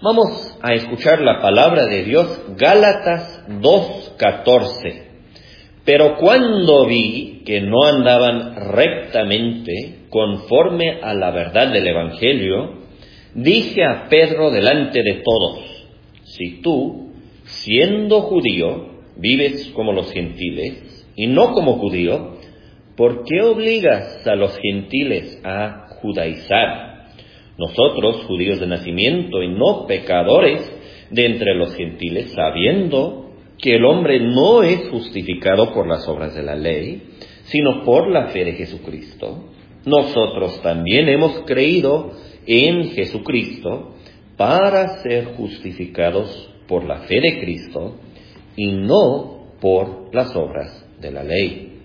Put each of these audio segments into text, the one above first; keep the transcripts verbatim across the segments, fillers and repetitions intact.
Vamos a escuchar la palabra de Dios, Gálatas dos catorce. Pero cuando vi que no andaban rectamente conforme a la verdad del Evangelio, dije a Pedro delante de todos: si tú, siendo judío, vives como los gentiles y no como judío, ¿por qué obligas a los gentiles a judaizar? Nosotros, judíos de nacimiento y no pecadores de entre los gentiles, sabiendo que el hombre no es justificado por las obras de la ley, sino por la fe de Jesucristo, nosotros también hemos creído en Jesucristo para ser justificados por la fe de Cristo y no por las obras de la ley.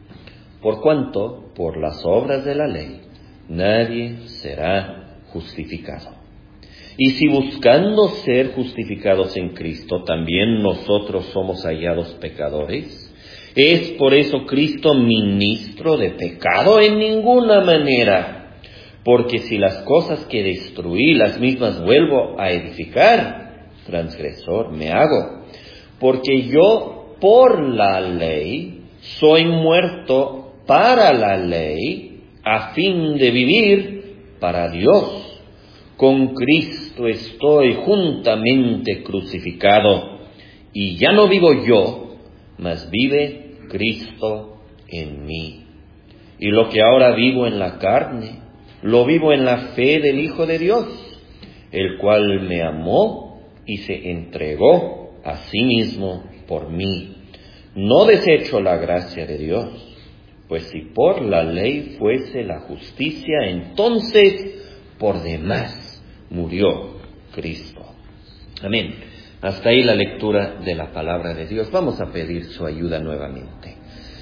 Por cuanto, por las obras de la ley, nadie será justificado. Y si buscando ser justificados en Cristo, también nosotros somos hallados pecadores, ¿es por eso Cristo ministro de pecado? En ninguna manera. Porque si las cosas que destruí, las mismas vuelvo a edificar, transgresor me hago. Porque yo, por la ley, soy muerto para la ley, a fin de vivir para Dios. Con Cristo estoy juntamente crucificado, y ya no vivo yo, mas vive Cristo en mí. Y lo que ahora vivo en la carne, lo vivo en la fe del Hijo de Dios, el cual me amó y se entregó a sí mismo por mí. No desecho la gracia de Dios, pues si por la ley fuese la justicia, entonces por demás murió Cristo. Amén. Hasta ahí la lectura de la palabra de Dios. Vamos a pedir su ayuda nuevamente.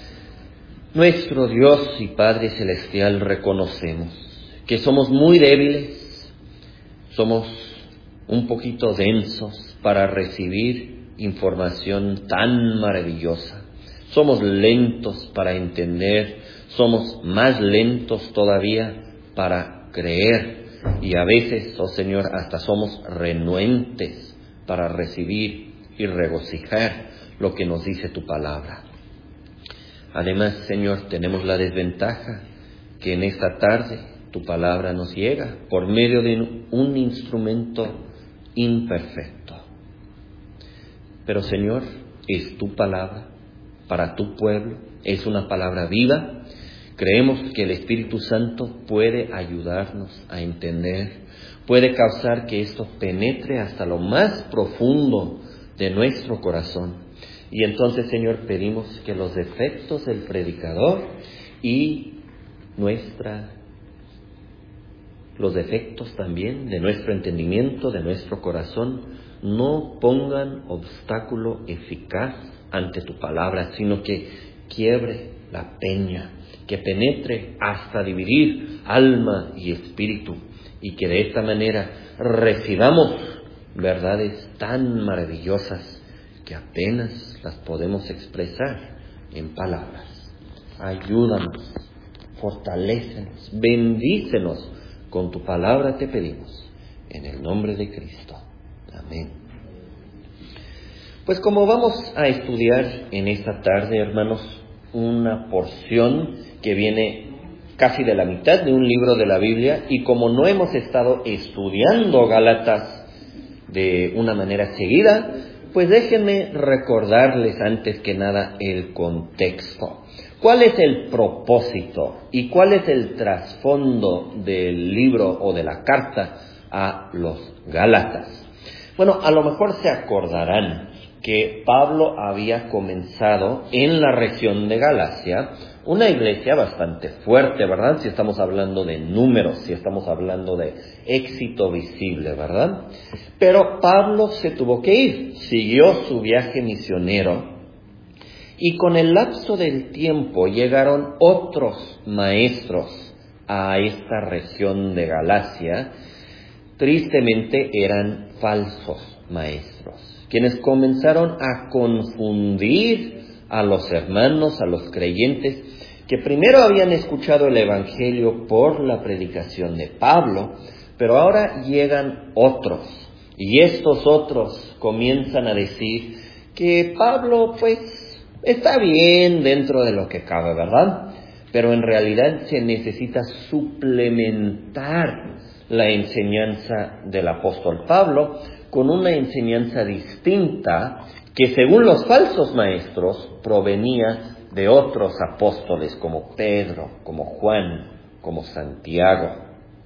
Nuestro Dios y Padre Celestial, reconocemos que somos muy débiles, somos un poquito densos para recibir información tan maravillosa. Somos lentos para entender, somos más lentos todavía para creer. Y a veces, oh Señor, hasta somos renuentes para recibir y regocijar lo que nos dice tu palabra. Además, Señor, tenemos la desventaja que en esta tarde tu palabra nos llega por medio de un instrumento imperfecto. Pero, Señor, es tu palabra para tu pueblo, es una palabra viva. Creemos que el Espíritu Santo puede ayudarnos a entender, puede causar que esto penetre hasta lo más profundo de nuestro corazón. Y entonces, Señor, pedimos que los defectos del predicador y nuestra, los defectos también de nuestro entendimiento, de nuestro corazón, no pongan obstáculo eficaz ante tu palabra, sino que quiebre la peña, que penetre hasta dividir alma y espíritu, y que de esta manera recibamos verdades tan maravillosas que apenas las podemos expresar en palabras. Ayúdanos, fortalécenos, bendícenos con tu palabra, te pedimos, en el nombre de Cristo. Amén. Pues como vamos a estudiar en esta tarde, hermanos, una porción que viene casi de la mitad de un libro de la Biblia, y como no hemos estado estudiando Gálatas de una manera seguida, pues déjenme recordarles antes que nada el contexto. ¿Cuál es el propósito y cuál es el trasfondo del libro o de la carta a los Gálatas? Bueno, a lo mejor se acordarán que Pablo había comenzado en la región de Galacia una iglesia bastante fuerte, ¿verdad? Si estamos hablando de números, si estamos hablando de éxito visible, ¿verdad? Pero Pablo se tuvo que ir, siguió su viaje misionero, y con el lapso del tiempo llegaron otros maestros a esta región de Galacia. Tristemente eran falsos maestros, quienes comenzaron a confundir a los hermanos, a los creyentes, que primero habían escuchado el Evangelio por la predicación de Pablo, pero ahora llegan otros Y estos otros comienzan a decir que Pablo, pues, está bien dentro de lo que cabe, ¿verdad? Pero en realidad se necesita suplementar la enseñanza del apóstol Pablo con una enseñanza distinta que, según los falsos maestros, provenía de otros apóstoles como Pedro, como Juan, como Santiago.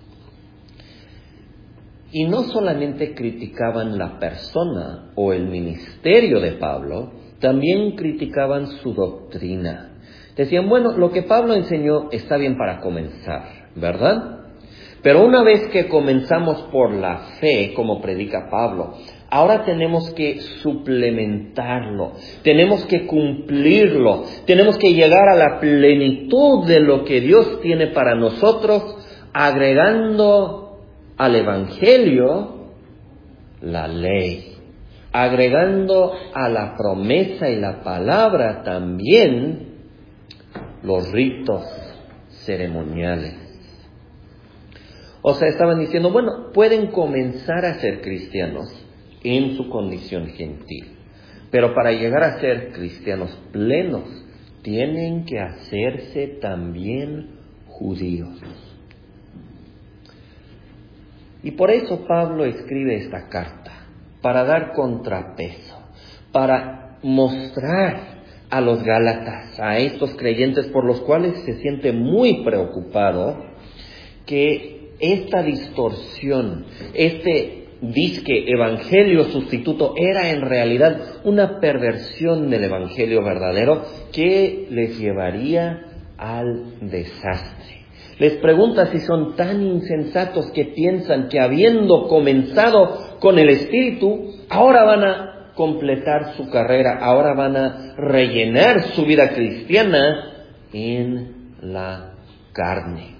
Y no solamente criticaban la persona o el ministerio de Pablo, también criticaban su doctrina. Decían, bueno, lo que Pablo enseñó está bien para comenzar, ¿verdad? Pero una vez que comenzamos por la fe, como predica Pablo, ahora tenemos que suplementarlo, tenemos que cumplirlo, tenemos que llegar a la plenitud de lo que Dios tiene para nosotros, agregando al Evangelio la ley, agregando a la promesa y la palabra también los ritos ceremoniales. O sea, estaban diciendo, bueno, pueden comenzar a ser cristianos en su condición gentil, pero para llegar a ser cristianos plenos, tienen que hacerse también judíos. Y por eso Pablo escribe esta carta, para dar contrapeso, para mostrar a los gálatas, a estos creyentes por los cuales se siente muy preocupado, que esta distorsión, este disque evangelio sustituto era en realidad una perversión del evangelio verdadero que les llevaría al desastre. Les pregunta si son tan insensatos que piensan que habiendo comenzado con el Espíritu, ahora van a completar su carrera, ahora van a rellenar su vida cristiana en la carne.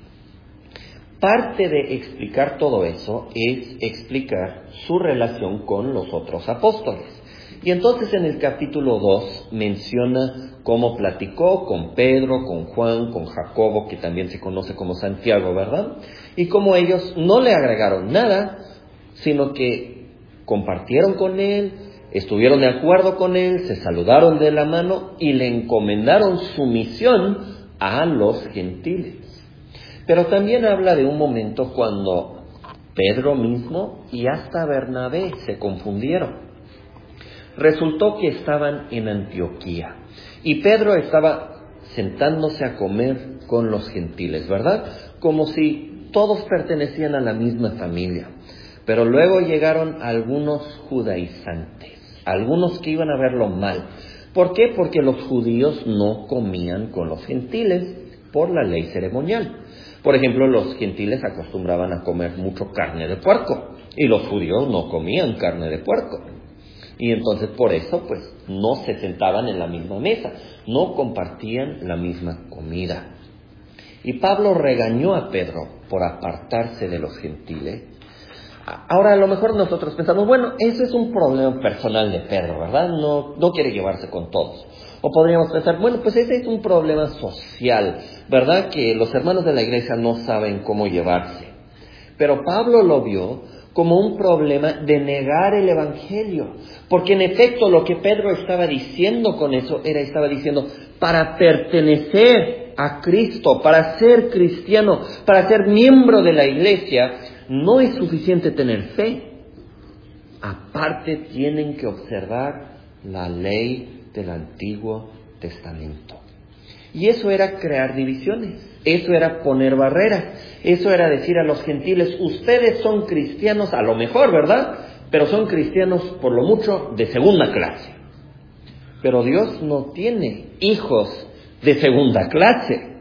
Parte de explicar todo eso es explicar su relación con los otros apóstoles. Y entonces en el capítulo dos menciona cómo platicó con Pedro, con Juan, con Jacobo, que también se conoce como Santiago, ¿verdad? Y cómo ellos no le agregaron nada, sino que compartieron con él, estuvieron de acuerdo con él, se saludaron de la mano y le encomendaron su misión a los gentiles. Pero también habla de un momento cuando Pedro mismo y hasta Bernabé se confundieron. Resultó que estaban en Antioquía y Pedro estaba sentándose a comer con los gentiles, ¿verdad? Como si todos pertenecían a la misma familia. Pero luego llegaron algunos judaizantes, algunos que iban a verlo mal. ¿Por qué? Porque los judíos no comían con los gentiles por la ley ceremonial. Por ejemplo, los gentiles acostumbraban a comer mucho carne de puerco y los judíos no comían carne de puerco. Y entonces por eso pues no se sentaban en la misma mesa, no compartían la misma comida. Y Pablo regañó a Pedro por apartarse de los gentiles. Ahora a lo mejor nosotros pensamos, bueno, ese es un problema personal de Pedro, ¿verdad? No, no quiere llevarse con todos. O podríamos pensar, bueno, pues ese es un problema social, ¿verdad? Que los hermanos de la iglesia no saben cómo llevarse. Pero Pablo lo vio como un problema de negar el evangelio. Porque en efecto lo que Pedro estaba diciendo con eso era, estaba diciendo, para pertenecer a Cristo, para ser cristiano, para ser miembro de la iglesia, no es suficiente tener fe. Aparte tienen que observar la ley del Antiguo Testamento. Y eso era crear divisiones, eso era poner barreras, eso era decir a los gentiles, ustedes son cristianos a lo mejor, ¿verdad? Pero son cristianos por lo mucho de segunda clase. Pero Dios no tiene hijos de segunda clase.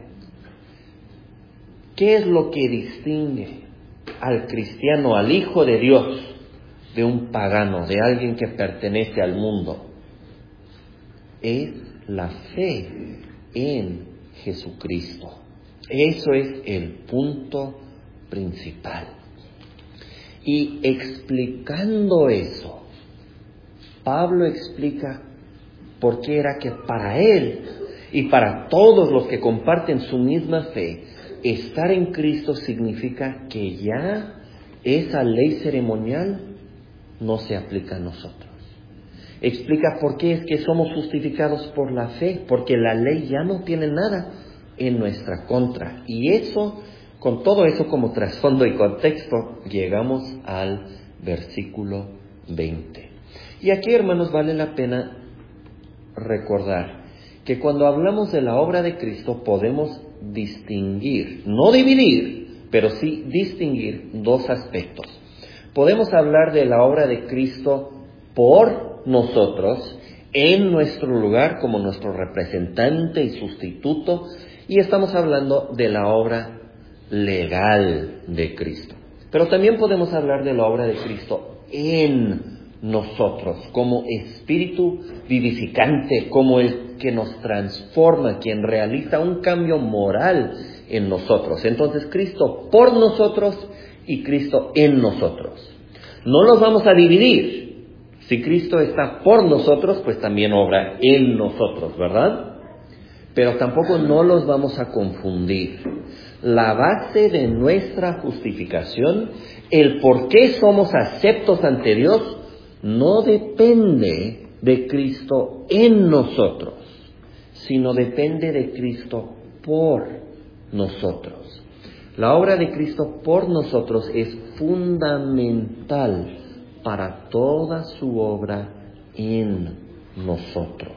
¿Qué es lo que distingue al cristiano, al hijo de Dios, de un pagano, de alguien que pertenece al mundo? Es la fe en Jesucristo. Eso es el punto principal. Y explicando eso, Pablo explica por qué era que para él y para todos los que comparten su misma fe, estar en Cristo significa que ya esa ley ceremonial no se aplica a nosotros. Explica por qué es que somos justificados por la fe, porque la ley ya no tiene nada en nuestra contra. Y eso, con todo eso como trasfondo y contexto, llegamos al versículo veinte. Y aquí, hermanos, vale la pena recordar que cuando hablamos de la obra de Cristo podemos distinguir, no dividir, pero sí distinguir dos aspectos. Podemos hablar de la obra de Cristo por nosotros, en nuestro lugar como nuestro representante y sustituto, y estamos hablando de la obra legal de Cristo. Pero también podemos hablar de la obra de Cristo en nosotros, como espíritu vivificante, como el que nos transforma, quien realiza un cambio moral en nosotros. Entonces, Cristo por nosotros y Cristo en nosotros. No los vamos a dividir. Si Cristo está por nosotros, pues también obra en nosotros, ¿verdad? Pero tampoco no los vamos a confundir. La base de nuestra justificación, el por qué somos aceptos ante Dios, no depende de Cristo en nosotros, sino depende de Cristo por nosotros. La obra de Cristo por nosotros es fundamental para toda su obra en nosotros.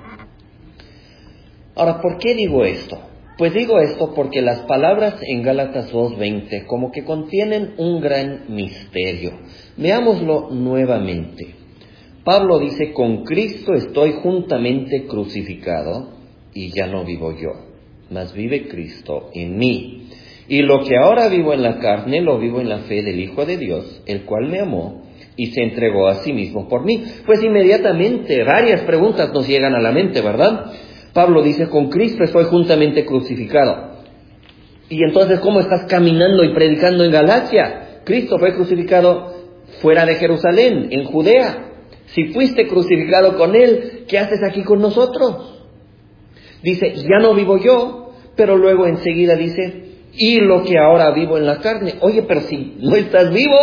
Ahora, ¿por qué digo esto? Pues digo esto porque las palabras en Gálatas dos veinte como que contienen un gran misterio. Veámoslo nuevamente. Pablo dice, con Cristo estoy juntamente crucificado y ya no vivo yo, mas vive Cristo en mí. Y lo que ahora vivo en la carne, lo vivo en la fe del Hijo de Dios, el cual me amó y se entregó a sí mismo por mí. Pues inmediatamente varias preguntas nos llegan a la mente, ¿verdad? Pablo dice, con Cristo estoy juntamente crucificado. Y entonces, ¿cómo estás caminando y predicando en Galacia? Cristo fue crucificado fuera de Jerusalén, en Judea. Si fuiste crucificado con Él, ¿qué haces aquí con nosotros? Dice, ya no vivo yo, pero luego enseguida dice, y lo que ahora vivo en la carne. Oye, pero si no estás vivo,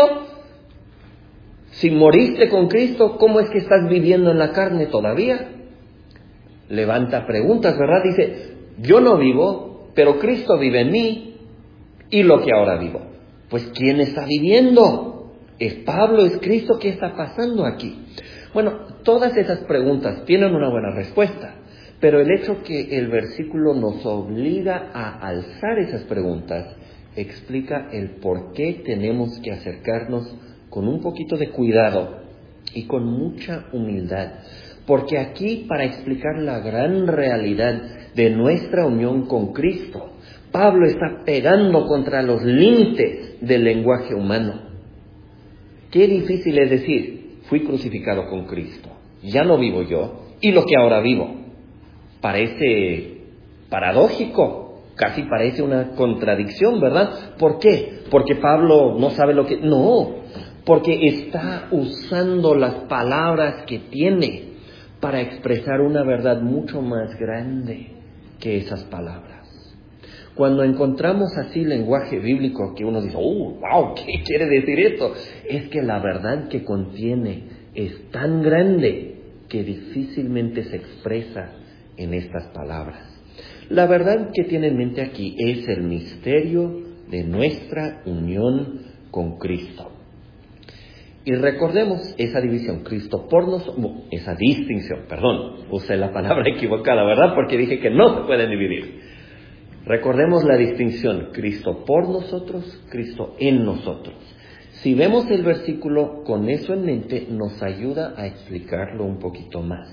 si moriste con Cristo, ¿cómo es que estás viviendo en la carne todavía? Levanta preguntas, ¿verdad? Dice, yo no vivo, pero Cristo vive en mí, y lo que ahora vivo. Pues, ¿quién está viviendo? ¿Es Pablo? ¿Es Cristo? ¿Qué está pasando aquí? Bueno, todas esas preguntas tienen una buena respuesta, pero el hecho que el versículo nos obliga a alzar esas preguntas explica el por qué tenemos que acercarnos con un poquito de cuidado y con mucha humildad. Porque aquí, para explicar la gran realidad de nuestra unión con Cristo, Pablo está pegando contra los límites del lenguaje humano. Qué difícil es decir, fui crucificado con Cristo, ya no vivo yo, y lo que ahora vivo. Parece paradójico, casi parece una contradicción, ¿verdad? ¿Por qué? Porque Pablo no sabe lo que... No, porque está usando las palabras que tiene para expresar una verdad mucho más grande que esas palabras. Cuando encontramos así lenguaje bíblico que uno dice, ¡oh, wow! ¿Qué quiere decir esto? Es que la verdad que contiene es tan grande que difícilmente se expresa en estas palabras. La verdad que tiene en mente aquí es el misterio de nuestra unión con Cristo. Y recordemos esa división, Cristo por nosotros, esa distinción, perdón, usé la palabra equivocada, ¿verdad? Porque dije que no se pueden dividir. Recordemos la distinción, Cristo por nosotros, Cristo en nosotros. Si vemos el versículo con eso en mente, nos ayuda a explicarlo un poquito más.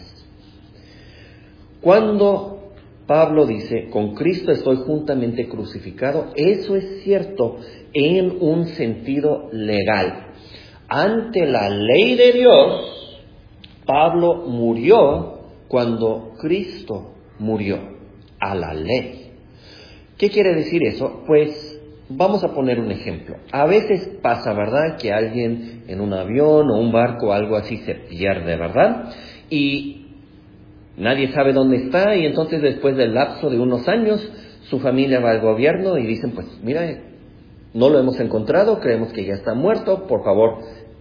Cuando Pablo dice, con Cristo estoy juntamente crucificado, eso es cierto en un sentido legal. Ante la ley de Dios, Pablo murió cuando Cristo murió, a la ley. ¿Qué quiere decir eso? Pues vamos a poner un ejemplo. A veces pasa, ¿verdad?, que alguien en un avión o un barco o algo así se pierde, ¿verdad? Y nadie sabe dónde está, y entonces después del lapso de unos años, su familia va al gobierno y dicen, pues mira, no lo hemos encontrado, creemos que ya está muerto, por favor,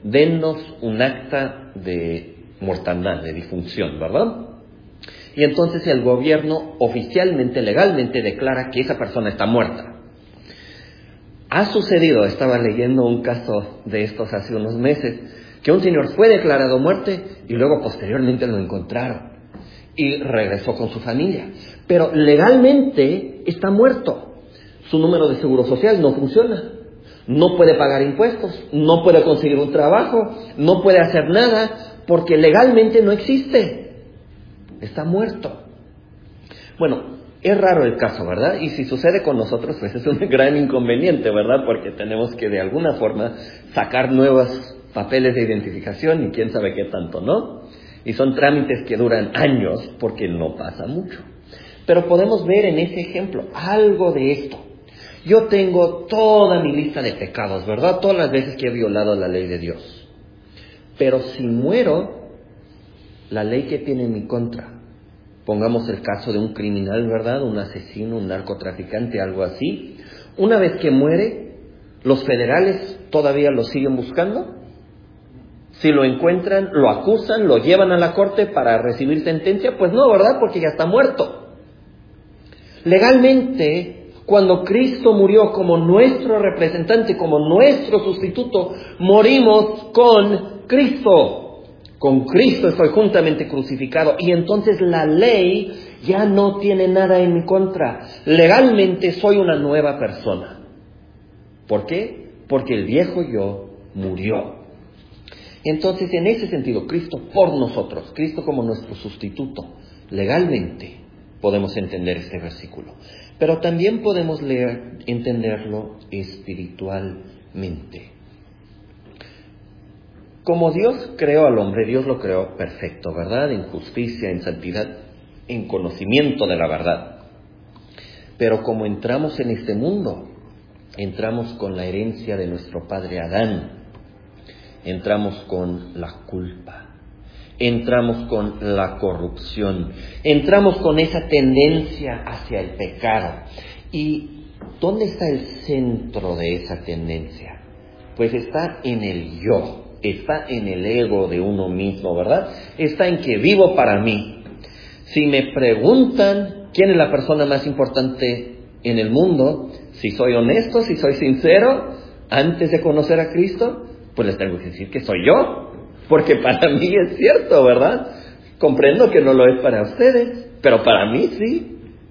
dennos un acta de mortandad, de difunción, ¿verdad? Y entonces el gobierno oficialmente, legalmente declara que esa persona está muerta. Ha sucedido, estaba leyendo un caso de estos hace unos meses, que un señor fue declarado muerte y luego posteriormente lo encontraron y regresó con su familia. Pero legalmente está muerto. Su número de seguro social no funciona. No puede pagar impuestos, no puede conseguir un trabajo, no puede hacer nada porque legalmente no existe. Está muerto. Bueno, es raro el caso, ¿verdad? Y si sucede con nosotros, pues es un gran inconveniente, ¿verdad? Porque tenemos que de alguna forma sacar nuevos papeles de identificación y quién sabe qué tanto, ¿no? Y son trámites que duran años porque no pasa mucho. Pero podemos ver en ese ejemplo algo de esto. Yo tengo toda mi lista de pecados, ¿verdad? Todas las veces que he violado la ley de Dios. Pero si muero, la ley que tiene en mi contra, pongamos el caso de un criminal, ¿verdad? Un asesino, un narcotraficante, algo así. Una vez que muere, ¿los federales todavía lo siguen buscando? Si lo encuentran, lo acusan, lo llevan a la corte para recibir sentencia, pues no, ¿verdad? Porque ya está muerto. Legalmente, cuando Cristo murió como nuestro representante, como nuestro sustituto, morimos con Cristo. Con Cristo estoy juntamente crucificado y entonces la ley ya no tiene nada en mi contra. Legalmente soy una nueva persona. ¿Por qué? Porque el viejo yo murió. Entonces, en ese sentido, Cristo por nosotros, Cristo como nuestro sustituto, legalmente podemos entender este versículo. Pero también podemos leer, entenderlo espiritualmente. Como Dios creó al hombre, Dios lo creó perfecto, ¿verdad? En justicia, en santidad, en conocimiento de la verdad. Pero como entramos en este mundo, entramos con la herencia de nuestro padre Adán. Entramos con la culpa. Entramos con la corrupción. Entramos con esa tendencia hacia el pecado. ¿Y dónde está el centro de esa tendencia? Pues está en el yo. Está en el ego de uno mismo, ¿verdad? Está en que vivo para mí. Si me preguntan quién es la persona más importante en el mundo, si soy honesto, si soy sincero, antes de conocer a Cristo, pues les tengo que decir que soy yo. Porque para mí es cierto, ¿verdad? Comprendo que no lo es para ustedes, pero para mí sí.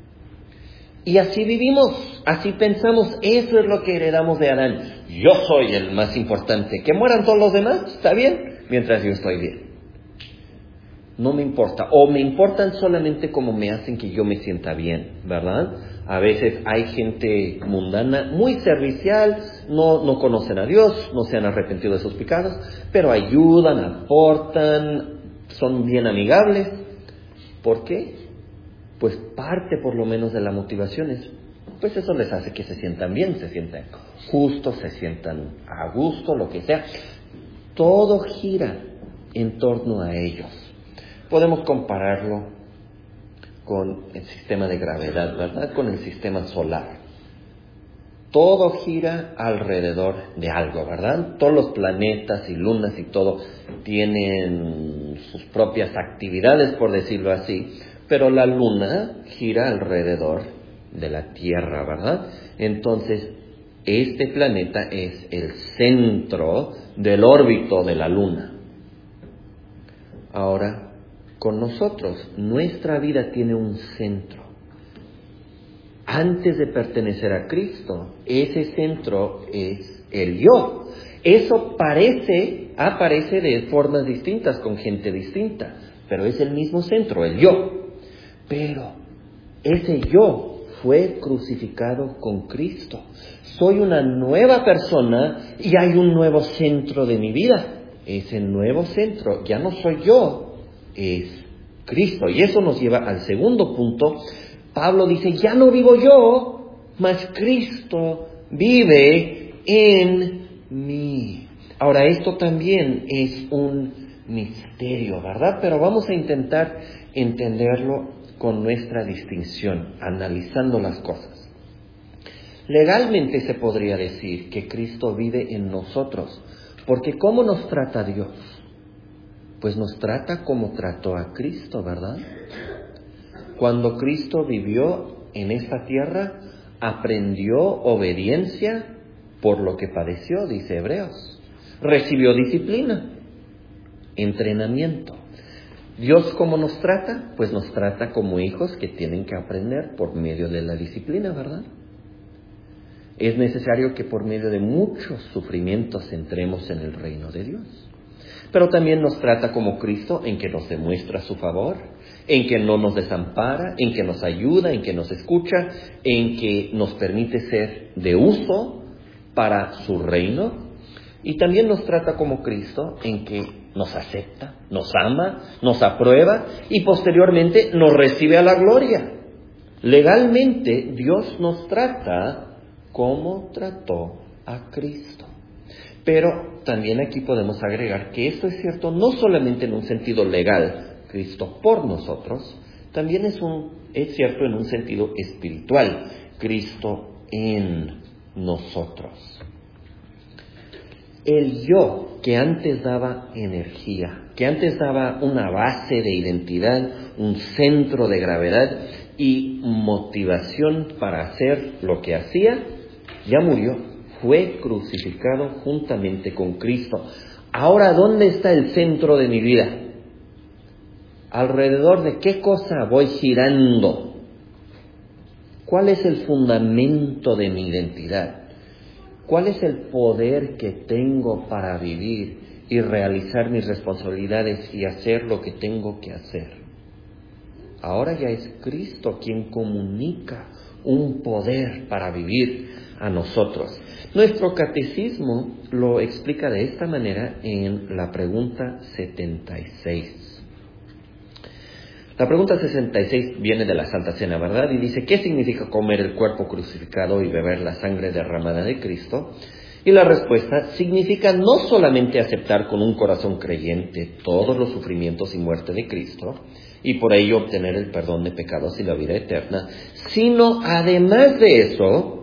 Y así vivimos, así pensamos, eso es lo que heredamos de Adán. Yo soy el más importante. Que mueran todos los demás, está bien, mientras yo estoy bien. No me importa, o me importan solamente como me hacen que yo me sienta bien, ¿verdad? A veces hay gente mundana, muy servicial, no, no conocen a Dios, no se han arrepentido de sus pecados, pero ayudan, aportan, son bien amigables. ¿Por qué? Pues parte por lo menos de la motivación es, pues eso les hace que se sientan bien, se sientan justos, se sientan a gusto, lo que sea. Todo gira en torno a ellos. Podemos compararlo con el sistema de gravedad, ¿verdad? Con el sistema solar. Todo gira alrededor de algo, ¿verdad? Todos los planetas y lunas y todo tienen sus propias actividades, por decirlo así. Pero la luna gira alrededor de la Tierra, ¿verdad? Entonces, este planeta es el centro del órbito de la luna. Ahora, con nosotros, nuestra vida tiene un centro. Antes de pertenecer a Cristo, ese centro es el yo. Eso parece, aparece de formas distintas, con gente distinta, pero es el mismo centro, el yo. Pero ese yo fue crucificado con Cristo. Soy una nueva persona y hay un nuevo centro de mi vida. Ese nuevo centro ya no soy yo, es Cristo. Y eso nos lleva al segundo punto. Pablo dice, ya no vivo yo, mas Cristo vive en mí. Ahora, esto también es un misterio, ¿verdad? Pero vamos a intentar entenderlo con nuestra distinción, analizando las cosas. Legalmente se podría decir que Cristo vive en nosotros, Porque ¿cómo nos trata Dios? Pues nos trata como trató a Cristo, ¿verdad? Cuando Cristo vivió en esta tierra, aprendió obediencia por lo que padeció, dice Hebreos. Recibió disciplina, entrenamiento. ¿Dios cómo nos trata? Pues nos trata como hijos que tienen que aprender por medio de la disciplina, ¿verdad? Es necesario que por medio de muchos sufrimientos entremos en el reino de Dios. Pero también nos trata como Cristo, en que nos demuestra su favor, en que no nos desampara, en que nos ayuda, en que nos escucha, en que nos permite ser de uso para su reino. Y también nos trata como Cristo, en que nos acepta, nos ama, nos aprueba y posteriormente nos recibe a la gloria. Legalmente Dios nos trata como trató a Cristo. Pero también aquí podemos agregar que esto es cierto no solamente en un sentido legal, Cristo por nosotros, también es, un, es cierto en un sentido espiritual, Cristo en nosotros. El yo que antes daba energía, que antes daba una base de identidad, un centro de gravedad y motivación para hacer lo que hacía, ya murió, fue crucificado juntamente con Cristo. Ahora, ¿dónde está el centro de mi vida? ¿Alrededor de qué cosa voy girando? ¿Cuál es el fundamento de mi identidad? ¿Cuál es el poder que tengo para vivir y realizar mis responsabilidades y hacer lo que tengo que hacer? Ahora ya es Cristo quien comunica un poder para vivir a nosotros. Nuestro catecismo lo explica de esta manera en la pregunta setenta y seis. La pregunta sesenta y seis viene de la Santa Cena, ¿verdad? Y dice, ¿qué significa comer el cuerpo crucificado y beber la sangre derramada de Cristo? Y la respuesta significa no solamente aceptar con un corazón creyente todos los sufrimientos y muerte de Cristo, y por ello obtener el perdón de pecados y la vida eterna, sino además de eso,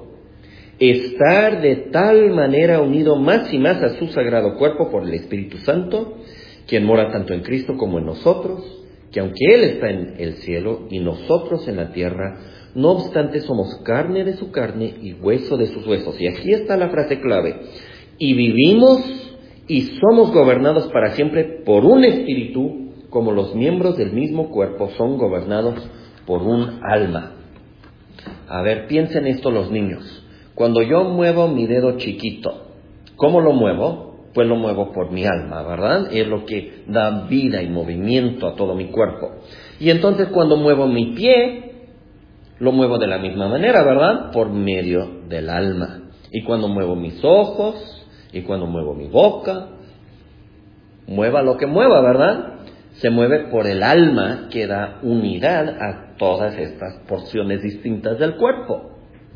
estar de tal manera unido más y más a su sagrado cuerpo por el Espíritu Santo, quien mora tanto en Cristo como en nosotros, que aunque Él está en el cielo y nosotros en la tierra, no obstante somos carne de su carne y hueso de sus huesos. Y aquí está la frase clave. Y vivimos y somos gobernados para siempre por un espíritu, como los miembros del mismo cuerpo son gobernados por un alma. A ver, piensen esto los niños. Cuando yo muevo mi dedo chiquito, ¿cómo lo muevo? Pues lo muevo por mi alma, ¿verdad? Es lo que da vida y movimiento a todo mi cuerpo. Y entonces cuando muevo mi pie, lo muevo de la misma manera, ¿verdad? Por medio del alma. Y cuando muevo mis ojos, y cuando muevo mi boca, mueva lo que mueva, ¿verdad? Se mueve por el alma que da unidad a todas estas porciones distintas del cuerpo.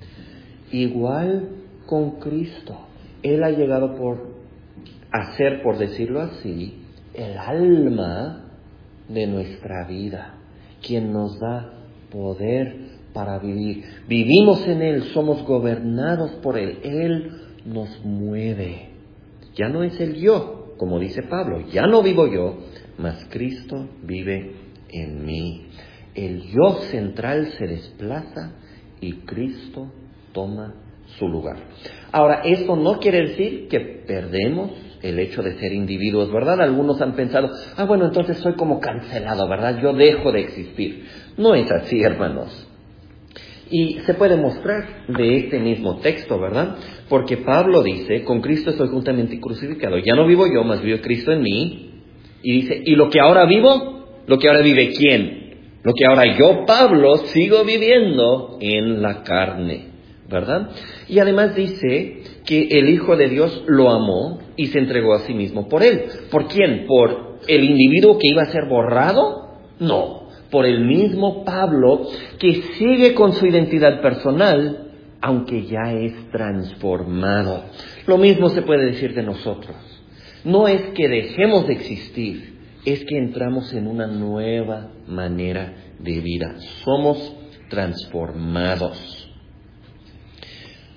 Igual con Cristo. Él ha llegado por hacer, por decirlo así, el alma de nuestra vida, quien nos da poder para vivir. Vivimos en Él, somos gobernados por Él, Él nos mueve. Ya no es el yo, como dice Pablo, ya no vivo yo, mas Cristo vive en mí. El yo central se desplaza y Cristo toma su lugar. Ahora, esto no quiere decir que perdemos el hecho de ser individuos, ¿verdad? Algunos han pensado, ah, bueno, entonces soy como cancelado, ¿verdad? Yo dejo de existir. No es así, hermanos. Y se puede mostrar de este mismo texto, ¿verdad? Porque Pablo dice, con Cristo estoy juntamente crucificado. Ya no vivo yo, mas vive Cristo en mí. Y dice, ¿y lo que ahora vivo? ¿Lo que ahora vive quién? Lo que ahora yo, Pablo, sigo viviendo en la carne, ¿verdad? Y además dice que el Hijo de Dios lo amó y se entregó a sí mismo por él. ¿Por quién? ¿Por el individuo que iba a ser borrado? No, por el mismo Pablo que sigue con su identidad personal, aunque ya es transformado. Lo mismo se puede decir de nosotros. No es que dejemos de existir, es que entramos en una nueva manera de vida. Somos transformados.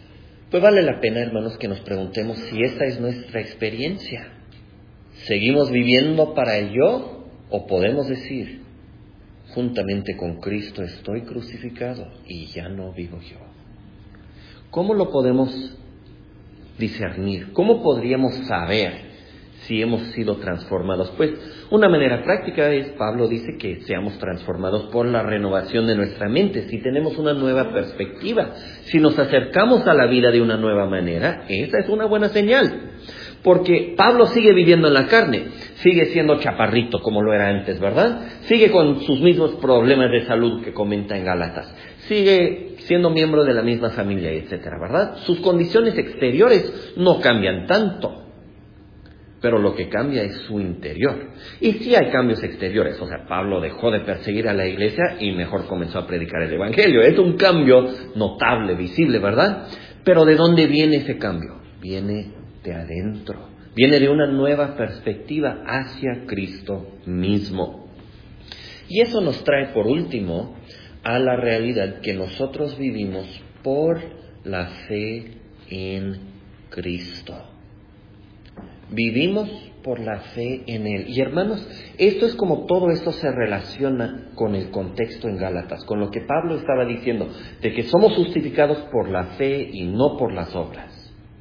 Pues vale la pena, hermanos, que nos preguntemos si esta es nuestra experiencia. ¿Seguimos viviendo para el yo o podemos decir, juntamente con Cristo estoy crucificado y ya no vivo yo? ¿Cómo lo podemos discernir? ¿Cómo podríamos saber si hemos sido transformados? Pues una manera práctica es, Pablo dice que seamos transformados por la renovación de nuestra mente. Si tenemos una nueva perspectiva, si nos acercamos a la vida de una nueva manera, esa es una buena señal. Porque Pablo sigue viviendo en la carne, sigue siendo chaparrito como lo era antes, ¿verdad? Sigue con sus mismos problemas de salud que comenta en Gálatas, sigue siendo miembro de la misma familia, etcétera, ¿verdad? Sus condiciones exteriores no cambian tanto, pero lo que cambia es su interior. Y sí hay cambios exteriores, o sea, Pablo dejó de perseguir a la iglesia y mejor comenzó a predicar el evangelio. Es un cambio notable, visible, ¿verdad? Pero ¿de dónde viene ese cambio? Viene de adentro, viene de una nueva perspectiva hacia Cristo mismo. Y eso nos trae por último a la realidad que nosotros vivimos por la fe en Cristo. Vivimos por la fe en Él. Y hermanos, esto es como todo esto se relaciona con el contexto en Gálatas, con lo que Pablo estaba diciendo, de que somos justificados por la fe y no por las obras.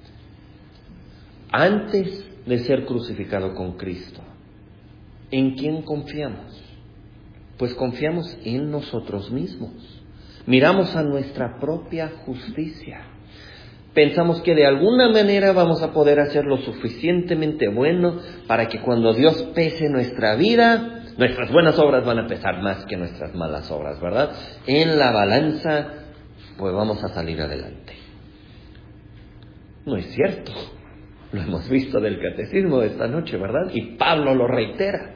Antes de ser crucificado con Cristo, ¿en quién confiamos? Pues confiamos en nosotros mismos. Miramos a nuestra propia justicia. Pensamos que de alguna manera vamos a poder hacer lo suficientemente bueno para que cuando Dios pese nuestra vida, nuestras buenas obras van a pesar más que nuestras malas obras, ¿verdad? En la balanza, pues vamos a salir adelante. No es cierto. Lo hemos visto del catecismo de esta noche, ¿verdad? Y Pablo lo reitera.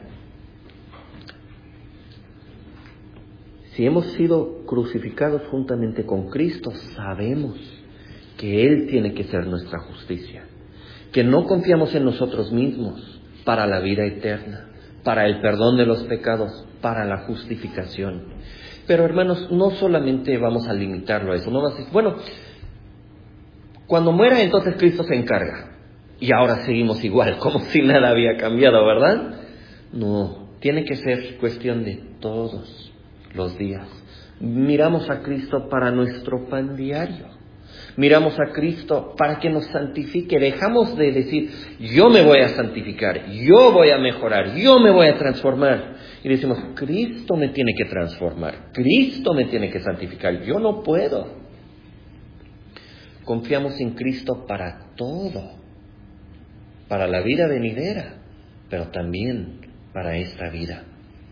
Si hemos sido crucificados juntamente con Cristo, sabemos que Él tiene que ser nuestra justicia, que no confiamos en nosotros mismos para la vida eterna, para el perdón de los pecados, para la justificación. Pero hermanos, no solamente vamos a limitarlo a eso, no vamos a decir, bueno, cuando muera entonces Cristo se encarga y ahora seguimos igual, como si nada había cambiado, ¿verdad? No, tiene que ser cuestión de todos los días. Miramos a Cristo para nuestro pan diario. Miramos a Cristo para que nos santifique. Dejamos de decir, yo me voy a santificar, yo voy a mejorar, yo me voy a transformar. Y decimos, Cristo me tiene que transformar, Cristo me tiene que santificar, yo no puedo. Confiamos en Cristo para todo, para la vida venidera, pero también para esta vida.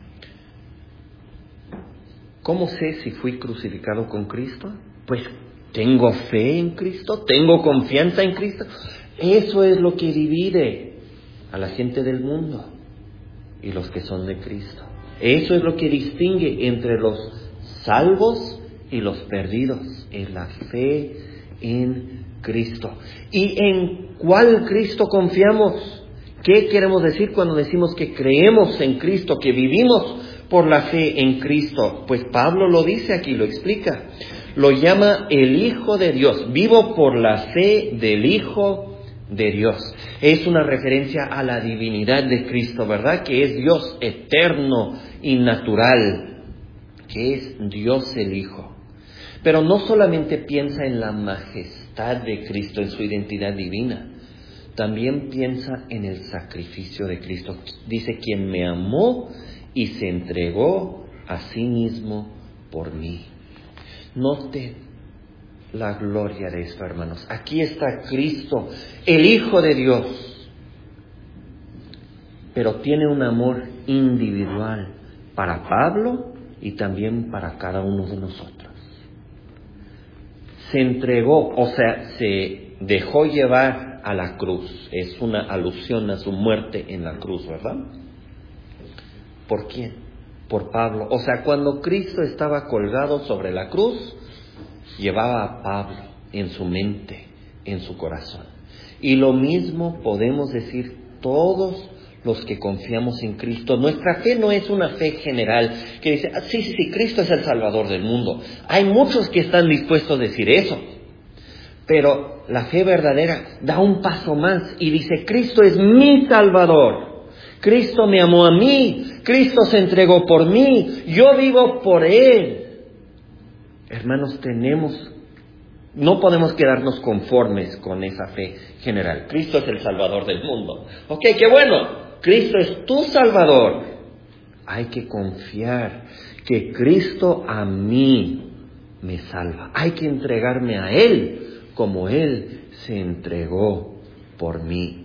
¿Cómo sé si fui crucificado con Cristo? Pues tengo fe en Cristo, tengo confianza en Cristo. Eso es lo que divide a la gente del mundo y los que son de Cristo. Eso es lo que distingue entre los salvos y los perdidos, es la fe en Cristo. ¿Y en cuál Cristo confiamos? ¿Qué queremos decir cuando decimos que creemos en Cristo, que vivimos por la fe en Cristo? Pues Pablo lo dice aquí, lo explica. Lo llama el Hijo de Dios. Vivo por la fe del Hijo de Dios. Es una referencia a la divinidad de Cristo, ¿verdad? Que es Dios eterno y natural, que es Dios el Hijo. Pero no solamente piensa en la majestad de Cristo, en su identidad divina, también piensa en el sacrificio de Cristo. Dice, quien me amó y se entregó a sí mismo por mí. Note la gloria de esto, hermanos. Aquí está Cristo, el Hijo de Dios, pero tiene un amor individual para Pablo y también para cada uno de nosotros. Se entregó, o sea, se dejó llevar a la cruz. Es una alusión a su muerte en la cruz, ¿verdad? ¿Por quién? Por Pablo. O sea, cuando Cristo estaba colgado sobre la cruz, llevaba a Pablo en su mente, en su corazón. Y lo mismo podemos decir todos los que confiamos en Cristo. Nuestra fe no es una fe general que dice, ah, sí, sí, sí, Cristo es el Salvador del mundo. Hay muchos que están dispuestos a decir eso. Pero la fe verdadera da un paso más y dice, Cristo es mi Salvador. Cristo me amó a mí. Cristo se entregó por mí. Yo vivo por Él. Hermanos, tenemos, no podemos quedarnos conformes con esa fe general. Cristo es el Salvador del mundo. Ok, qué bueno. Cristo es tu Salvador. Hay que confiar que Cristo a mí me salva. Hay que entregarme a Él como Él se entregó por mí.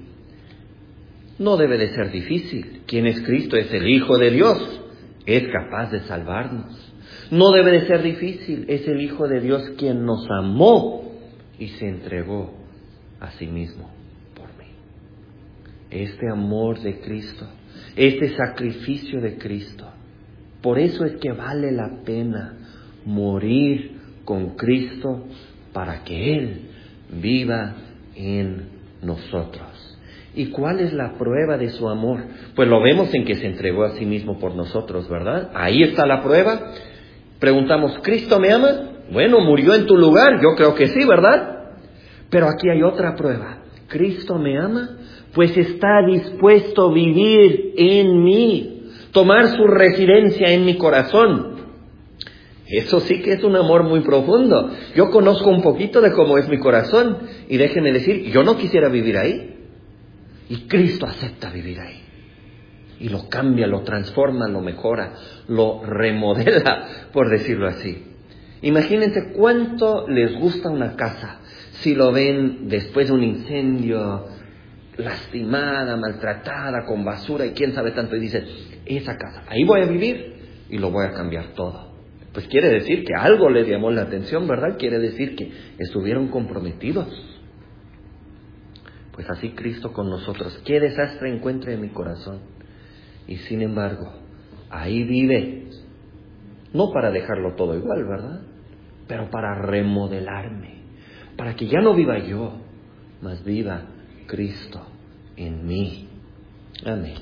No debe de ser difícil. ¿Quién es Cristo? Es el Hijo de Dios. Es capaz de salvarnos. No debe de ser difícil. Es el Hijo de Dios quien nos amó y se entregó a sí mismo por mí. Este amor de Cristo, este sacrificio de Cristo, por eso es que vale la pena morir con Cristo para que Él viva en nosotros. ¿Y cuál es la prueba de su amor? Pues lo vemos en que se entregó a sí mismo por nosotros, ¿verdad? Ahí está la prueba. Preguntamos, ¿Cristo me ama? Bueno, murió en tu lugar, yo creo que sí, ¿verdad? Pero aquí hay otra prueba. ¿Cristo me ama? Pues está dispuesto a vivir en mí, tomar su residencia en mi corazón. Eso sí que es un amor muy profundo. Yo conozco un poquito de cómo es mi corazón y déjeme decir, yo no quisiera vivir ahí. Y Cristo acepta vivir ahí. Y lo cambia, lo transforma, lo mejora, lo remodela, por decirlo así. Imagínense cuánto les gusta una casa si lo ven después de un incendio, lastimada, maltratada, con basura y quién sabe tanto, y dicen, esa casa, ahí voy a vivir y lo voy a cambiar todo. Pues quiere decir que algo les llamó la atención, ¿verdad? Quiere decir que estuvieron comprometidos. Pues así Cristo con nosotros. ¿Qué desastre encuentre en mi corazón? Y sin embargo, ahí vive. No para dejarlo todo igual, ¿verdad? Pero para remodelarme. Para que ya no viva yo, mas viva Cristo en mí. Amén.